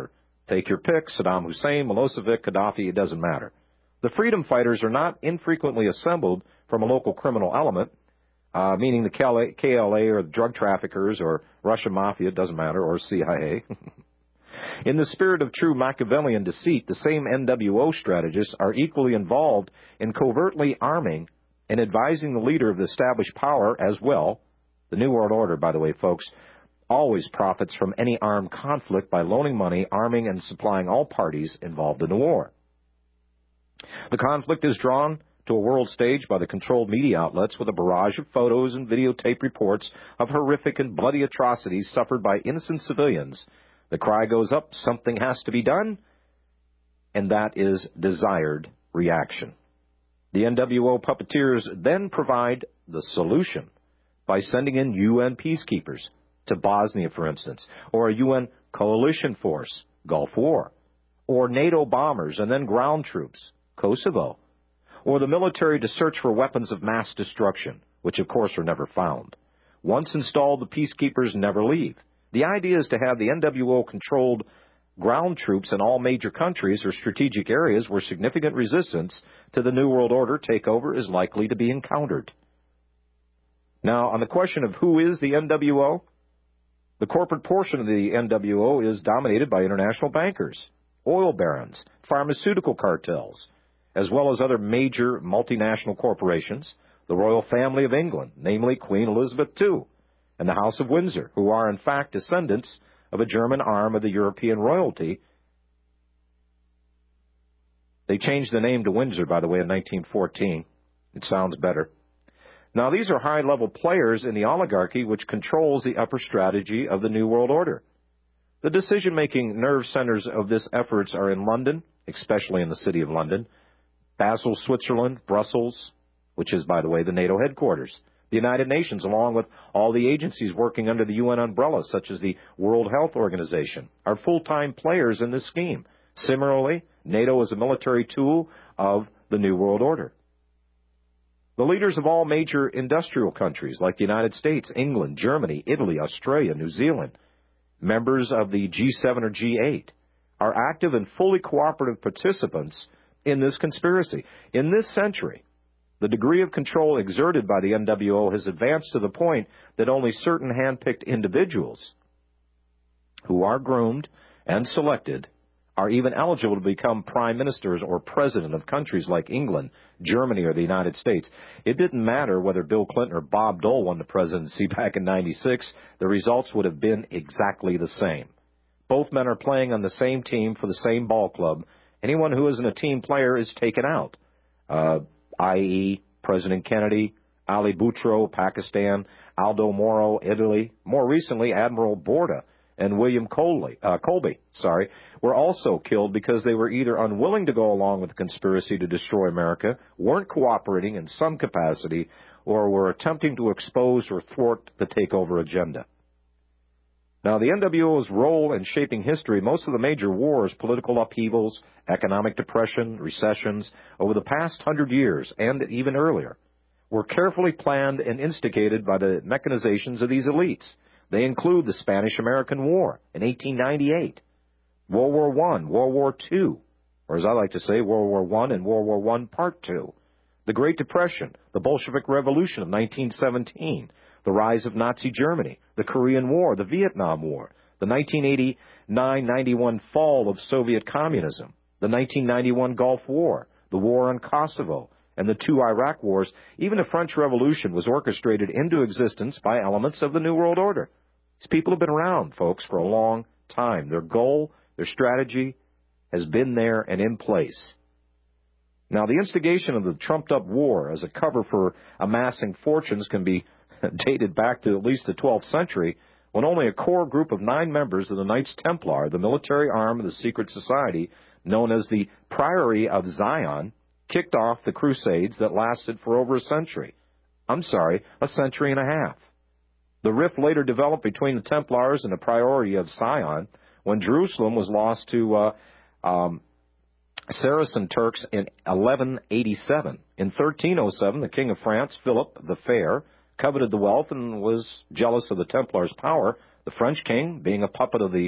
Take your pick, Saddam Hussein, Milosevic, Gaddafi, it doesn't matter. The freedom fighters are not infrequently assembled from a local criminal element, uh, meaning the K L A or the drug traffickers or Russian mafia, it doesn't matter, or C I A. In the spirit of true Machiavellian deceit, the same N W O strategists are equally involved in covertly arming and advising the leader of the established power as well. The New World Order, by the way, folks, always profits from any armed conflict by loaning money, arming, and supplying all parties involved in the war. The conflict is drawn to a world stage by the controlled media outlets with a barrage of photos and videotape reports of horrific and bloody atrocities suffered by innocent civilians. The cry goes up, something has to be done, and that is desired reaction. The N W O puppeteers then provide the solution by sending in U N peacekeepers to Bosnia, for instance, or a U N coalition force, Gulf War, or NATO bombers and then ground troops, Kosovo, or the military to search for weapons of mass destruction, which of course are never found. Once installed, the peacekeepers never leave. The idea is to have the N W O-controlled ground troops in all major countries or strategic areas where significant resistance to the New World Order takeover is likely to be encountered. Now, on the question of who is the N W O, the corporate portion of the N W O is dominated by international bankers, oil barons, pharmaceutical cartels, as well as other major multinational corporations, the royal family of England, namely Queen Elizabeth the Second, and the House of Windsor, who are in fact descendants of a German arm of the European royalty. They changed the name to Windsor, by the way, in nineteen fourteen. It sounds better. Now, these are high-level players in the oligarchy which controls the upper strategy of the New World Order. The decision-making nerve centers of this efforts are in London, especially in the city of London, Basel, Switzerland, Brussels, which is, by the way, the NATO headquarters, the United Nations, along with all the agencies working under the U N umbrella, such as the World Health Organization, are full-time players in this scheme. Similarly, NATO is a military tool of the New World Order. The leaders of all major industrial countries, like the United States, England, Germany, Italy, Australia, New Zealand, members of the G seven or G eight, are active and fully cooperative participants in this conspiracy. In this century, the degree of control exerted by the N W O has advanced to the point that only certain hand-picked individuals who are groomed and selected are even eligible to become prime ministers or president of countries like England, Germany, or the United States. It didn't matter whether Bill Clinton or Bob Dole won the presidency back in ninety-six. The results would have been exactly the same. Both men are playing on the same team for the same ball club. Anyone who isn't a team player is taken out. Uh, that is, President Kennedy, Ali Boutro, Pakistan, Aldo Moro, Italy, more recently Admiral Borda and William Colby, uh, Colby, sorry, were also killed because they were either unwilling to go along with the conspiracy to destroy America, weren't cooperating in some capacity, or were attempting to expose or thwart the takeover agenda. Now, the N W O's role in shaping history, most of the major wars, political upheavals, economic depression, recessions, over the past hundred years, and even earlier, were carefully planned and instigated by the mechanizations of these elites. They include the Spanish-American War in eighteen ninety-eight, World War One, World War Two, or as I like to say, World War One and World War One Part Two, the Great Depression, the Bolshevik Revolution of nineteen seventeen, the rise of Nazi Germany, the Korean War, the Vietnam War, the nineteen eighty-nine ninety-one fall of Soviet communism, the nineteen ninety-one Gulf War, the war on Kosovo, and the two Iraq wars. Even the French Revolution was orchestrated into existence by elements of the New World Order. These people have been around, folks, for a long time. Their goal, their strategy has been there and in place. Now, the instigation of the trumped-up war as a cover for amassing fortunes can be dated back to at least the twelfth century, when only a core group of nine members of the Knights Templar, the military arm of the secret society known as the Priory of Zion, kicked off the Crusades that lasted for over a century. I'm sorry, a century and a half. The rift later developed between the Templars and the Priory of Zion when Jerusalem was lost to uh, um, Saracen Turks in eleven eighty-seven. In thirteen oh seven, the King of France, Philip the Fair, coveted the wealth and was jealous of the Templars' power. The French king, being a puppet of the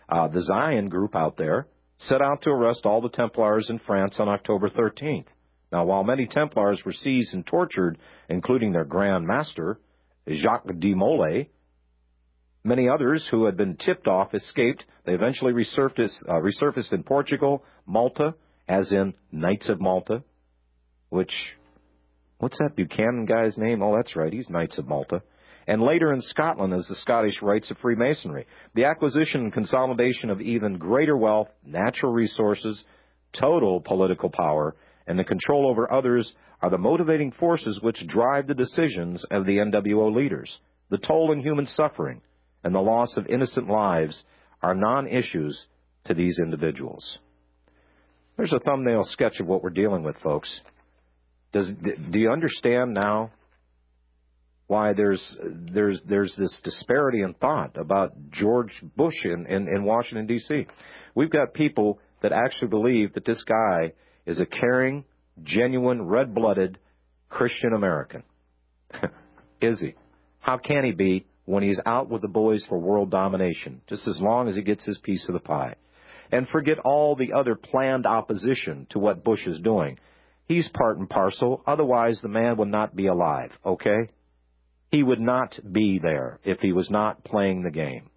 Uh, the Zion group out there set out to arrest all the Templars in France on October thirteenth. Now, while many Templars were seized and tortured, including their Grand Master, Jacques de Molay, many others who had been tipped off escaped. They eventually resurfaced, uh, resurfaced in Portugal, Malta, as in Knights of Malta, which, what's that Buchanan guy's name? Oh, that's right, he's Knights of Malta. And later in Scotland as the Scottish Rites of Freemasonry. The acquisition and consolidation of even greater wealth, natural resources, total political power, and the control over others are the motivating forces which drive the decisions of the N W O leaders. The toll in human suffering and the loss of innocent lives are non-issues to these individuals. There's a thumbnail sketch of what we're dealing with, folks. Does, do you understand now why there's there's there's this disparity in thought about George Bush in, in, in Washington, D C? We've got people that actually believe that this guy is a caring, genuine, red-blooded Christian American. Is he? How can he be when he's out with the boys for world domination, just as long as he gets his piece of the pie? And forget all the other planned opposition to what Bush is doing. He's part and parcel, otherwise the man would not be alive, okay? He would not be there if he was not playing the game.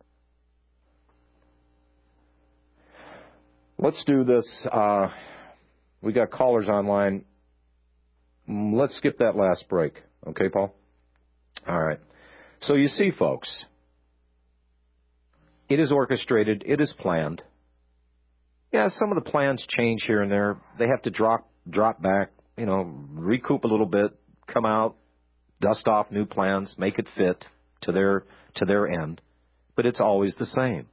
Let's do this. Uh, we got callers online. Let's skip that last break. Okay, Paul? All right. So you see, folks, it is orchestrated. It is planned. Yeah, some of the plans change here and there. They have to drop drop back, you know, recoup a little bit, come out, dust off new plans, make it fit to their to their end. But it's always the same.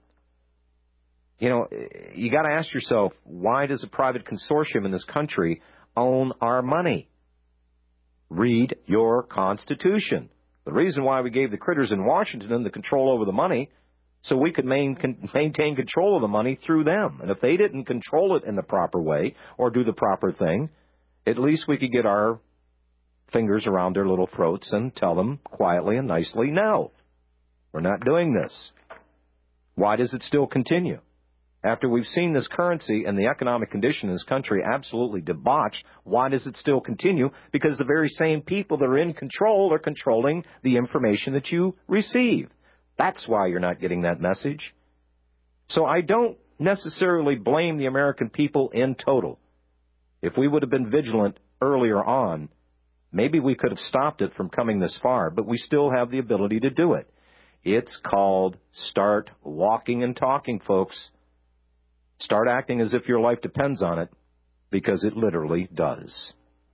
You know, you got to ask yourself, why does a private consortium in this country own our money? Read your Constitution. The reason why we gave the critters in Washington the control over the money, so we could main, con, maintain control of the money through them. And if they didn't control it in the proper way or do the proper thing, at least we could get our fingers around their little throats and tell them quietly and nicely, no, we're not doing this. Why does it still continue? After we've seen this currency and the economic condition in this country absolutely debauched, why does it still continue? Because the very same people that are in control are controlling the information that you receive. That's why you're not getting that message. So I don't necessarily blame the American people in total. If we would have been vigilant earlier on, maybe we could have stopped it from coming this far, but we still have the ability to do it. It's called start walking and talking, folks. Start acting as if your life depends on it, because it literally does.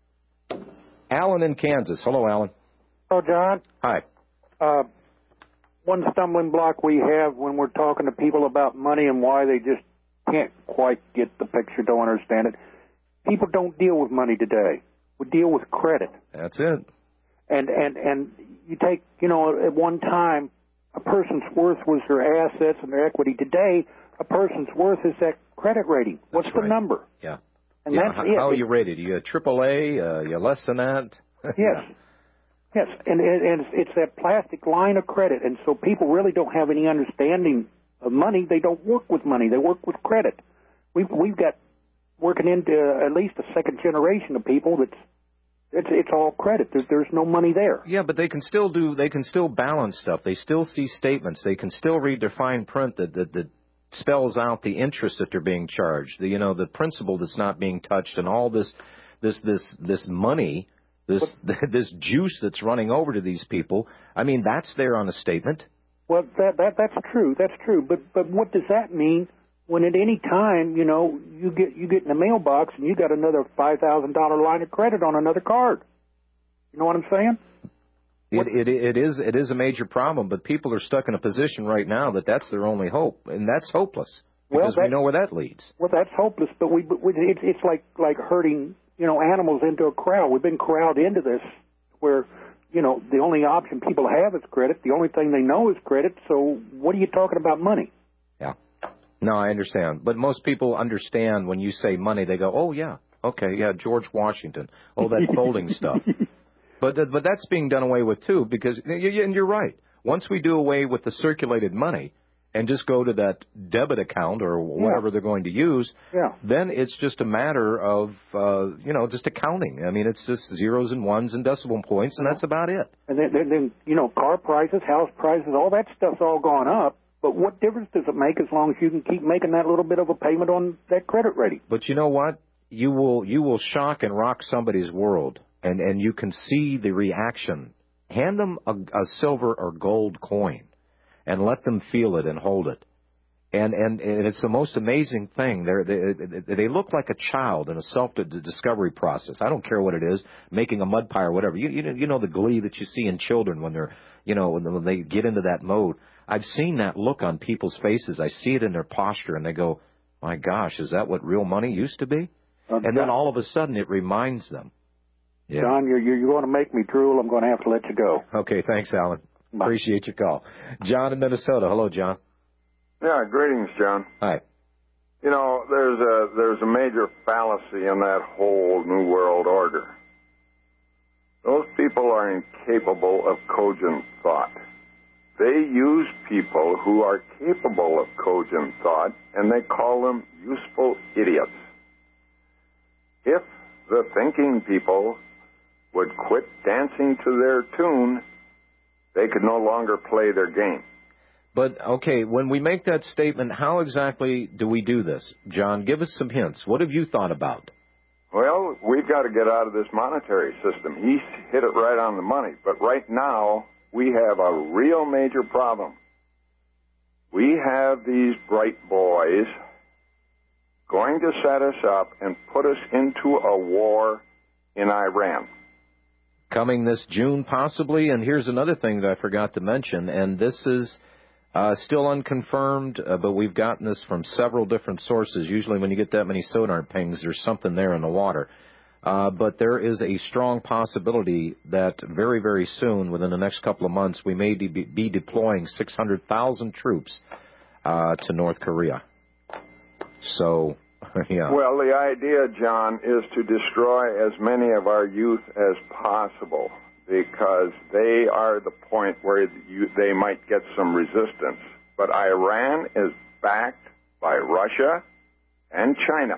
Alan in Kansas. Hello, Alan. Hello, John. Hi. Uh, one stumbling block we have when we're talking to people about money and why they just can't quite get the picture, don't understand it. People don't deal with money today. We deal with credit. That's it. And, and, and you take, you know, at one time, a person's worth was their assets and their equity. Today, a person's worth is that credit rating. What's That's the right. number? Yeah. And yeah. that's how, it. How are you rated? Are you a triple A? Uh, you less than that? Yes. Yes. And, and, and it's, it's that plastic line of credit. And so people really don't have any understanding of money. They don't work with money. They work with credit. We've, we've got working into at least a second generation of people that's It's it's all credit. There's there's no money there. Yeah, but they can still do. They can still balance stuff. They still see statements. They can still read their fine print that that, that spells out the interest that they're being charged. The, you know, the principal that's not being touched, and all this this this this money, this this juice that's running over to these people. I mean, that's there on a statement. Well, that that that's true. That's true. But but what does that mean? When at any time, you know, you get you get in the mailbox and you got another five thousand dollar line of credit on another card. You know what I'm saying? It, it it is it is a major problem, but people are stuck in a position right now that that's their only hope, and that's hopeless because well, that, we know where that leads. Well, that's hopeless, but we, but we it's it's like like herding, you know, animals into a corral. We've been corralled into this where, you know, the only option people have is credit. The only thing they know is credit. So what are you talking about money? Yeah. No, I understand. But most people understand when you say money, they go, oh, yeah, okay, yeah, George Washington. Oh, that folding stuff. But but that's being done away with, too, because, and you're right. Once we do away with the circulated money and just go to that debit account or whatever Yeah. they're going to use, Yeah. then it's just a matter of, uh, you know, just accounting. I mean, it's just zeros and ones and decimal points, and that's about it. And then, then, then, you know, car prices, house prices, all that stuff's all gone up. But what difference does it make as long as you can keep making that little bit of a payment on that credit rating? But you know what? You will you will shock and rock somebody's world, and, and you can see the reaction. Hand them a, a silver or gold coin and let them feel it and hold it. And and, and it's the most amazing thing. They're, they they look like a child in a self-discovery process. I don't care what it is, making a mud pie or whatever. You, you, you know the glee that you see in children when they're, you know, when they get into that mode. I've seen that look on people's faces. I see it in their posture, and they go, my gosh, is that what real money used to be? Uh, And then all of a sudden it reminds them. Yeah. John, you're, you're going to make me drool. I'm going to have to let you go. Okay, thanks, Alan. Bye. Appreciate your call. John in Minnesota. Hello, John. Yeah, greetings, John. Hi. You know, there's a there's a major fallacy in that whole New World Order. Those people are incapable of cogent thought. They use people who are capable of cogent thought, and they call them useful idiots. If the thinking people would quit dancing to their tune, they could no longer play their game. But, okay, when we make that statement, how exactly do we do this? John, give us some hints. What have you thought about? Well, we've got to get out of this monetary system. He hit it right on the money. But right now, we have a real major problem. We have these bright boys going to set us up and put us into a war in Iran. Coming this June, possibly. And here's another thing that I forgot to mention, and this is uh, still unconfirmed, uh, but we've gotten this from several different sources. Usually when you get that many sonar pings, there's something there in the water. Uh, but there is a strong possibility that very, very soon, within the next couple of months, we may de- be deploying six hundred thousand troops uh, to North Korea. So, yeah. Well, the idea, John, is to destroy as many of our youth as possible because they are the point where you, they might get some resistance. But Iran is backed by Russia and China.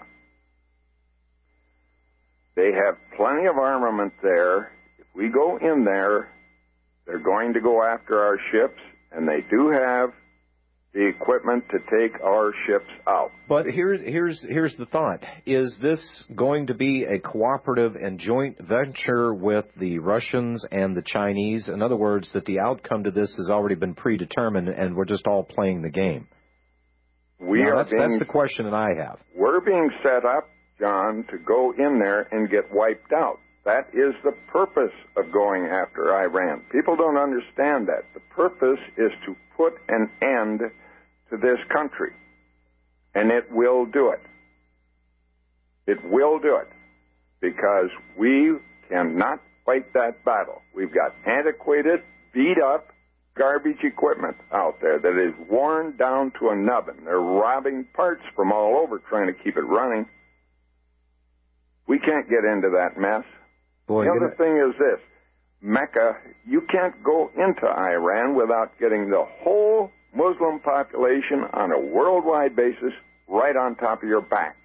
They have plenty of armament there. If we go in there, they're going to go after our ships, and they do have the equipment to take our ships out. But here's here's here's the thought. Is this going to be a cooperative and joint venture with the Russians and the Chinese? In other words, that the outcome to this has already been predetermined and we're just all playing the game? We now, are that's, being, that's the question that I have. We're being set up, John, to go in there and get wiped out. That is the purpose of going after Iran. People don't understand that. The purpose is to put an end to this country, and it will do it. It will do it because we cannot fight that battle. We've got antiquated, beat up, garbage equipment out there that is worn down to a nubbin. They're robbing parts from all over trying to keep it running. We can't get into that mess. Boy, the other thing is this. Mecca, you can't go into Iran without getting the whole Muslim population on a worldwide basis right on top of your back.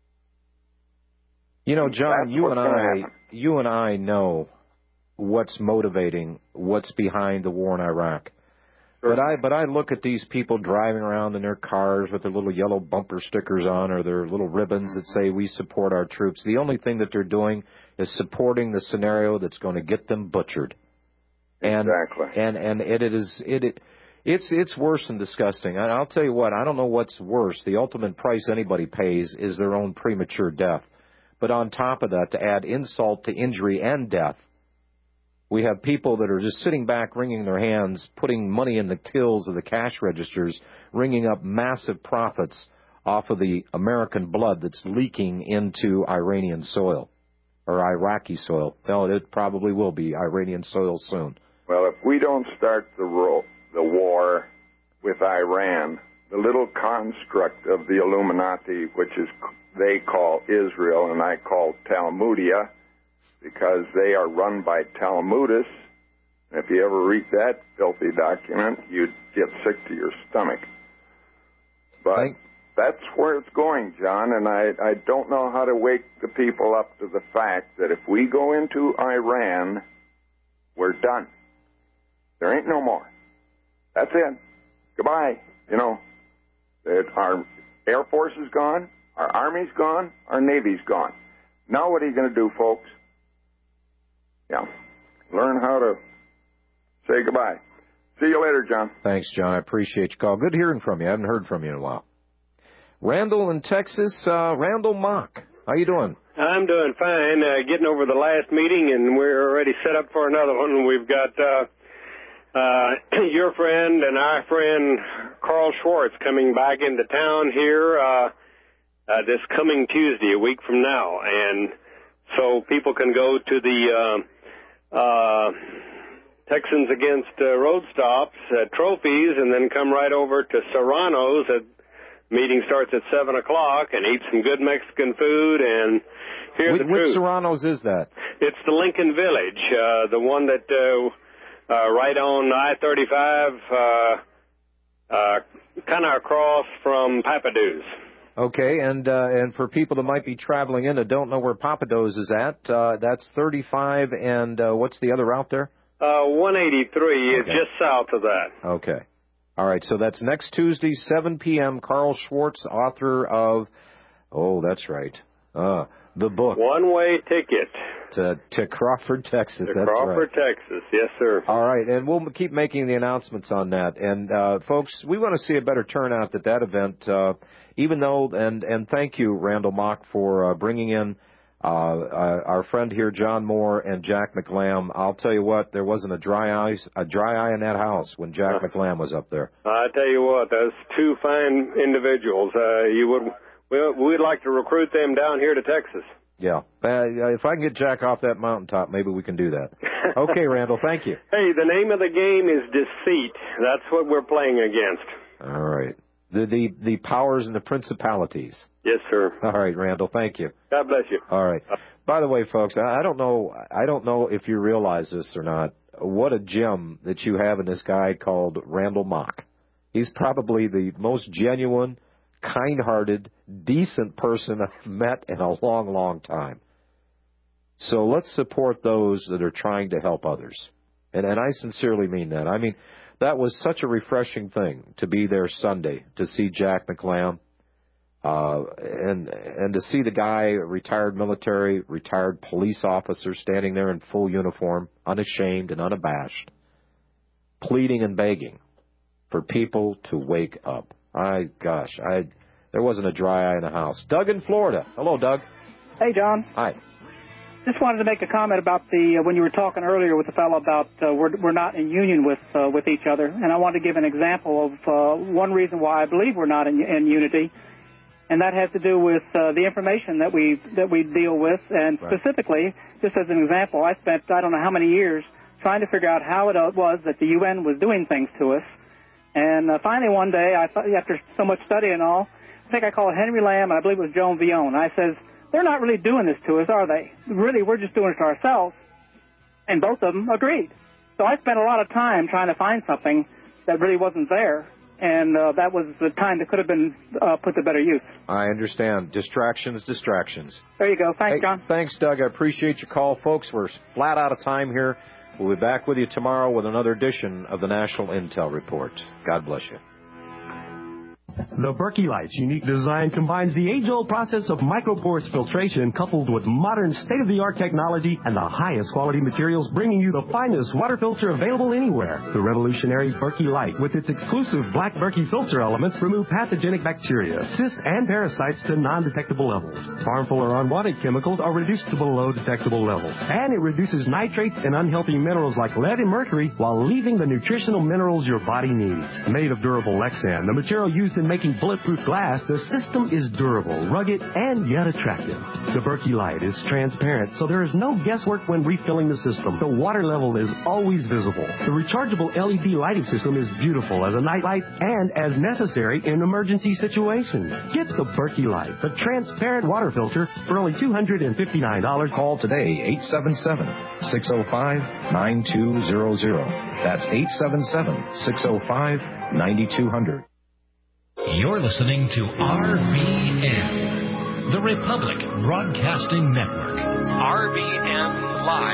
You know, John, That's you and what's gonna I, happen. you and I know what's motivating, what's behind the war in Iraq. But I, but I look at these people driving around in their cars with their little yellow bumper stickers on or their little ribbons that say we support our troops. The only thing that they're doing is supporting the scenario that's going to get them butchered. And, exactly. And and it, it is it, it it's it's worse than disgusting. And I'll tell you what, I don't know what's worse. The ultimate price anybody pays is their own premature death. But on top of that, to add insult to injury and death, we have people that are just sitting back, wringing their hands, putting money in the tills of the cash registers, ringing up massive profits off of the American blood that's leaking into Iranian soil, or Iraqi soil. Well, it probably will be Iranian soil soon. Well, if we don't start the, ro- the war with Iran, the little construct of the Illuminati, which is they call Israel and I call Talmudia, because they are run by Talmudists. If you ever read that filthy document, you'd get sick to your stomach. But Thank- that's where it's going, John, and I, I don't know how to wake the people up to the fact that if we go into Iran, we're done. There ain't no more. That's it. Goodbye. You know, it, our Air Force is gone, our Army's gone, our Navy's gone. Now what are you going to do, folks? Yeah, learn how to say goodbye. See you later, John. Thanks, John. I appreciate your call. Good hearing from you. I haven't heard from you in a while. Randall in Texas. Uh, Randall Mock. How you doing? I'm doing fine. Uh, getting over the last meeting, and we're already set up for another one. We've got uh, uh, your friend and our friend Carl Schwartz coming back into town here uh, uh, this coming Tuesday, a week from now, and so people can go to the uh, uh, Texans Against uh, Road Stops uh, trophies, and then come right over to Serrano's. At meeting starts at seven o'clock, and eat some good Mexican food and hear Which, the truth. which Serrano's is that? It's the Lincoln Village, uh, the one that uh, uh, right on I thirty-five, uh, uh, kind of across from Papado's. Okay, and uh, and for people that might be traveling in that don't know where Papado's is at, uh, that's thirty-five, and uh, what's the other route there? Uh, one eighty-three Okay. is just south of that. Okay. All right, so that's next Tuesday, seven p.m. Carl Schwartz, author of, oh, that's right, uh, the book. One-way ticket. To, to Crawford, Texas. To That's Crawford, right. Texas. Yes, sir. All right, and we'll keep making the announcements on that. And, uh, folks, we want to see a better turnout at that event, uh, even though, and, and thank you, Randall Mock, for uh, bringing in uh, uh, our friend here, John Moore, and Jack McLam. I'll tell you what, there wasn't a dry eye, a dry eye in that house when Jack Uh, McLam was up there. I tell you what, those two fine individuals. Uh, you would, we, we'd like to recruit them down here to Texas. Yeah. Uh, if I can get Jack off that mountaintop, maybe we can do that. Okay, Randall, thank you. Hey, the name of the game is deceit. That's what we're playing against. All right. The the the powers and the principalities. Yes, sir. All right, Randall, thank you. God bless you. All right. By the way, folks, I I don't know I don't know if you realize this or not. What a gem that you have in this guy called Randall Mock. He's probably the most genuine, kind-hearted, decent person I've met in a long, long time. So let's support those that are trying to help others. And, and I sincerely mean that. I mean, that was such a refreshing thing to be there Sunday, to see Jack McLam, uh, and, and to see the guy, retired military, retired police officer, standing there in full uniform, unashamed and unabashed, pleading and begging for people to wake up. I, gosh, I, there wasn't a dry eye in the house. Doug in Florida. Hello, Doug. Hey, John. Hi. Just wanted to make a comment about the uh, when you were talking earlier with the fellow about uh, we're we're not in union with uh, with each other, and I wanted to give an example of uh, one reason why I believe we're not in, in unity, and that has to do with uh, the information that we that we deal with, and Right. specifically, just as an example, I spent I don't know how many years trying to figure out how it uh, was that the U N was doing things to us. And uh, finally, one day, I thought, after so much study and all, I think I called Henry Lamb, and I believe it was Joan Vion. I says, they're not really doing this to us, are they? Really, we're just doing it to ourselves. And both of them agreed. So I spent a lot of time trying to find something that really wasn't there, and uh, that was the time that could have been uh, put to better use. I understand. Distractions, distractions. There you go. Thanks, Hey, John. Thanks, Doug. I appreciate your call, folks. We're flat out of time here. We'll be back with you tomorrow with another edition of the National Intel Report. God bless you. The Berkey Light's unique design combines the age-old process of micropores filtration coupled with modern state-of-the-art technology and the highest quality materials, bringing you the finest water filter available anywhere. The revolutionary Berkey Light, with its exclusive black Berkey filter elements, remove pathogenic bacteria, cysts, and parasites to non-detectable levels. Harmful or unwanted chemicals are reduced to below detectable levels. And it reduces nitrates and unhealthy minerals like lead and mercury while leaving the nutritional minerals your body needs. Made of durable Lexan, the material used in making bulletproof glass, the system is durable, rugged, and yet attractive. The Berkey Light is transparent, so there is no guesswork when refilling the system. The water level is always visible. The rechargeable L E D lighting system is beautiful as a night light and as necessary in emergency situations. Get the Berkey Light, the transparent water filter, for only two hundred fifty-nine dollars. Call today, eight seven seven, six oh five, nine two zero zero. That's eight seven seven, six oh five, nine two zero zero. You're listening to R B N, the Republic Broadcasting Network. R B N Live.